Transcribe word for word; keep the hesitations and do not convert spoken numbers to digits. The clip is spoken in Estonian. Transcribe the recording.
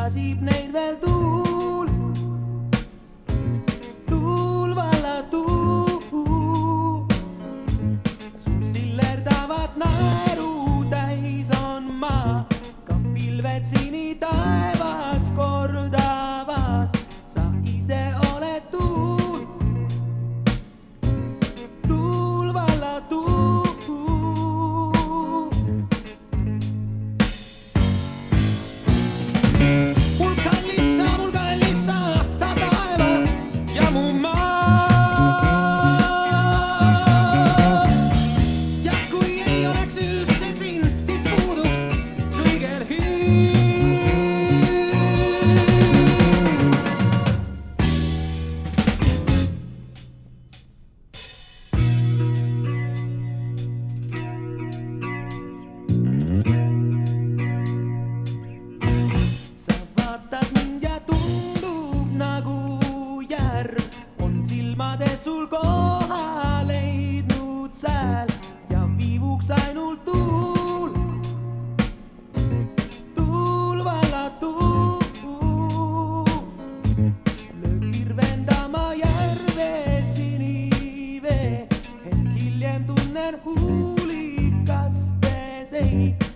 lasib neid veel tuul, tuul valla tuul. Sul sillerdavad naeru täis on maa, ka pilved sini taevas kordavad. Sa ise oled tuul, tuul valla tuul. Mul kallissa, mul kallissa, sa taevas ja mu maa. Ja kui ei oleks üldse siin, siis puuduks kõigel sa vaatad mind ja tundub nagu järv on silmades sul koha leidnud sääl ja viivuks ainult tuul, tuul valla tuul. Lööb virvendama järve sinivee, hetk hiljem tunnen huulikaste seid.